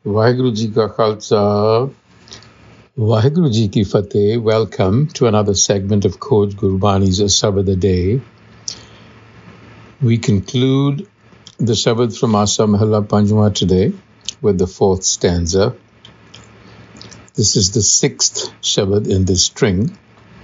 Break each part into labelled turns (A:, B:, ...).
A: Vaheguru Ji Ka Khalsa, Vaheguru Ji Ki Fateh. Welcome to another segment of Khoj Gurbani's Shabad a Day. We conclude the Shabad from Asa Mahalla Panjwa today with the fourth stanza. This is the sixth Shabad in this string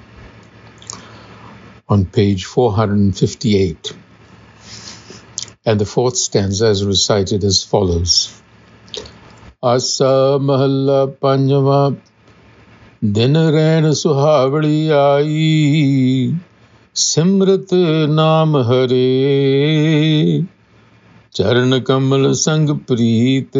A: on page 458. And the fourth stanza is recited as follows. Asa Mahalla Panjwa Din Rain Suhavdi Aayi Simrat Naam Hare Charan Kamal Sang Preet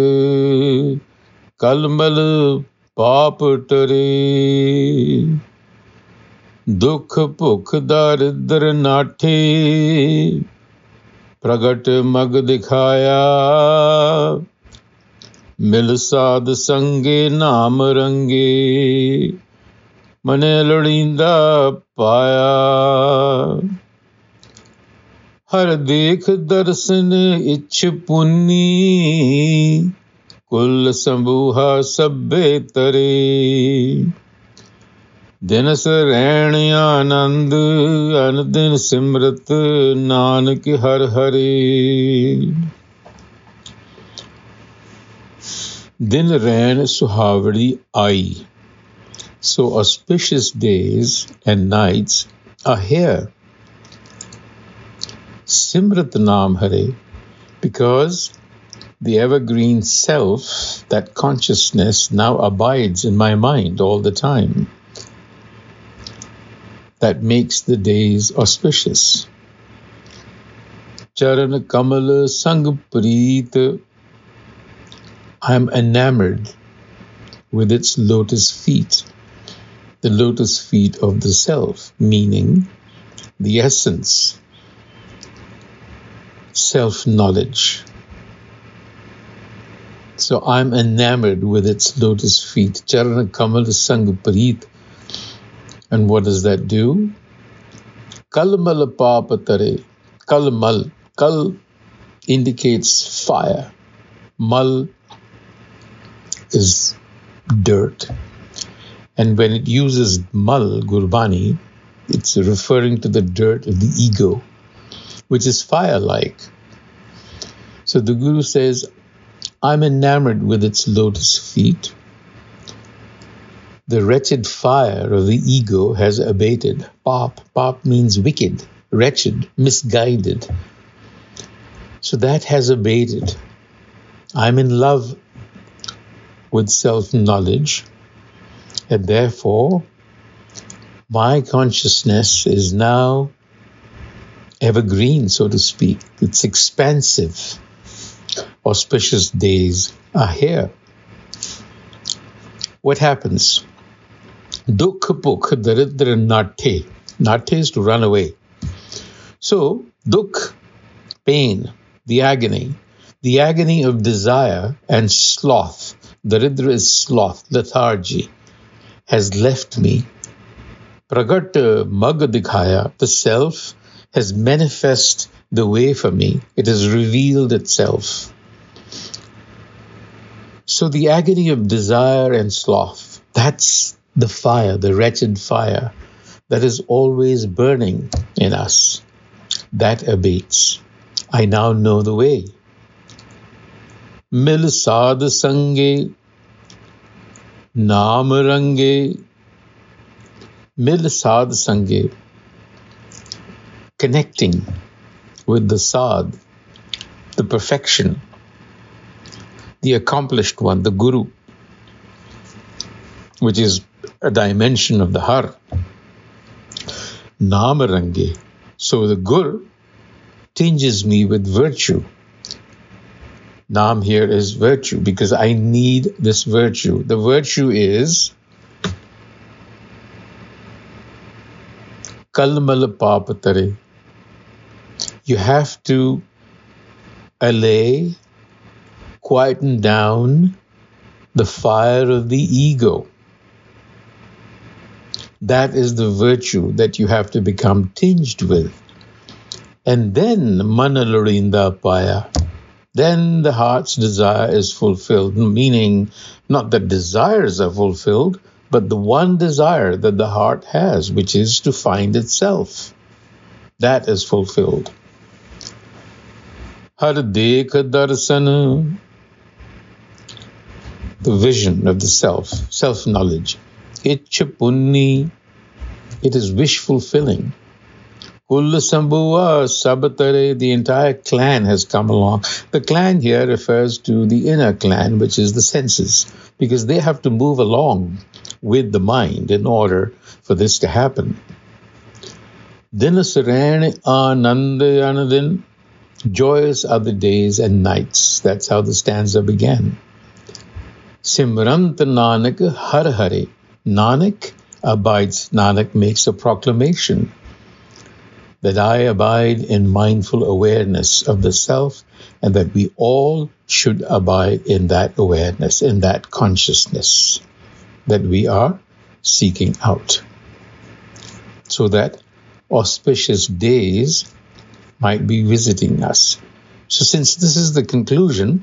A: Kalmal Paap Tare Dukh Bukh Daridar Naathe Pragat Mag Dikhaya Mil Saad Sange Naam Range Mane Lorinda Paya Har Dekh Darsan Ich Punni Kul Sambuha Sabbe Tare Dinas Rain Anand Anadin Simrat Nanak Har Hare Din Rain Suhavdi Aayi. So auspicious days and nights are here. Simrat Naam Hare, because the evergreen self, that consciousness, now abides in my mind all the time. That makes the days auspicious. Charan Kamal Sang Preet, I am enamored with its lotus feet, the lotus feet of the self, meaning the essence, self-knowledge. So I'm enamored with its lotus feet. Charan Kamal Sang Preet. And what does that do? Kalmal Paap Tare. Kalmal. Kal indicates fire. Mal is dirt. And when it uses mal, Gurbani, it's referring to the dirt of the ego, which is fire-like. So the Guru says, I'm enamored with its lotus feet. The wretched fire of the ego has abated. Paap. Paap means wicked, wretched, misguided. So that has abated. I'm in love with self-knowledge, and therefore my consciousness is now evergreen, so to speak. It's expansive. Auspicious days are here. What happens? Dukh Bukh Daridra Naathe. Naathe is to run away. So, dukh, pain, the agony of desire and sloth. Daridra is sloth, lethargy, has left me. Pragat Mag Dikhaya, the self has manifest the way for me. It has revealed itself. So the agony of desire and sloth, that's the fire, the wretched fire that is always burning in us. That abates. I now know the way. Mil Saad Sange Naam Range. Mil Saad Sange. Connecting with the Saad, the perfection, the accomplished one, the Guru, which is a dimension of the Har. Naam Range. So the Guru tinges me with virtue. Naam here is virtue, because I need this virtue. The virtue is Kalmal Paap Tare. You have to allay, quieten down the fire of the ego. That is the virtue that you have to become tinged with. And then Mana Lorinda Paya. then the heart's desire is fulfilled, meaning not that desires are fulfilled, but the one desire that the heart has, which is to find itself. That is fulfilled. Har dekh darsana, the vision of the self, self-knowledge. Ichha punni, it is wish fulfilling. Kulla Sambhuva Sabatare, the entire clan has come along. The clan here refers to the inner clan, which is the senses, because they have to move along with the mind in order for this to happen. Dinasarani Anandayanadin, joyous are the days and nights. That's how the stanza began. Simrant Nanak Har Hare. Nanak abides, Nanak makes a proclamation that I abide in mindful awareness of the self, and that we all should abide in that awareness, in that consciousness that we are seeking out, so that auspicious days might be visiting us. So since this is the conclusion,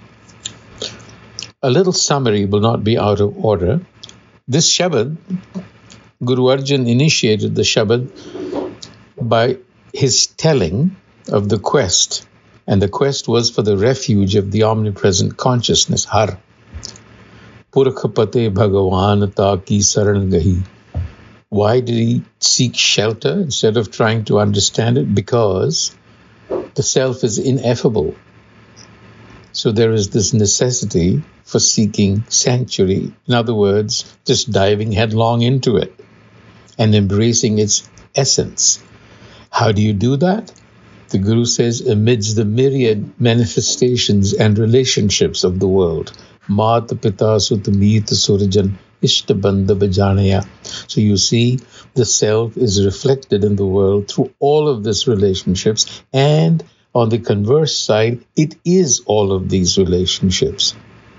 A: a little summary will not be out of order. This Shabad, Guru Arjan initiated the Shabad by his telling of the quest, and the quest was for the refuge of the omnipresent consciousness, Har. Purkh Pate Bhagavan Ta Ki Saran Gahi. Why did he seek shelter instead of trying to understand it? Because the self is ineffable. So there is this necessity for seeking sanctuary. In other words, just diving headlong into it and embracing its essence. How do you do that? The Guru says, amidst the myriad manifestations and relationships of the world. Mata Pita Sut Meet Surjan Ishta Bandha Bajanaya. So you see, the self is reflected in the world through all of these relationships, and on the converse side, it is all of these relationships.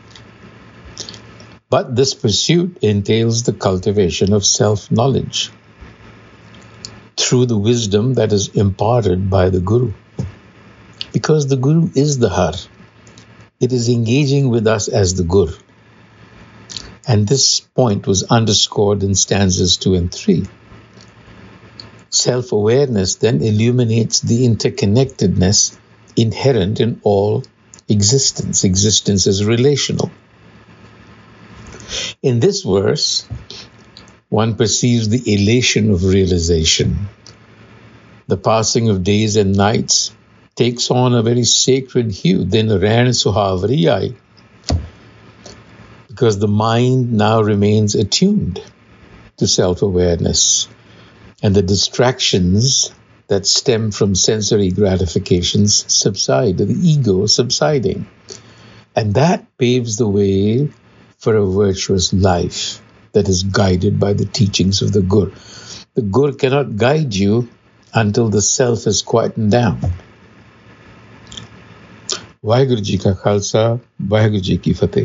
A: But this pursuit entails the cultivation of self-knowledge through the wisdom that is imparted by the Guru. Because the Guru is the Har. It is engaging with us as the Gur. And this point was underscored in stanzas 2 and 3. Self-awareness then illuminates the interconnectedness inherent in all existence. Existence is relational. In this verse, one perceives the elation of realization. The passing of days and nights takes on a very sacred hue. Then Ran Suhavriyai, because the mind now remains attuned to self-awareness, and the distractions that stem from sensory gratifications subside, the ego subsiding. And that paves the way for a virtuous life that is guided by the teachings of the Gur. The Gur cannot guide you until the self is quietened down. Vaheguru Ji Ka Khalsa, Vaheguru Ji Ki Fateh.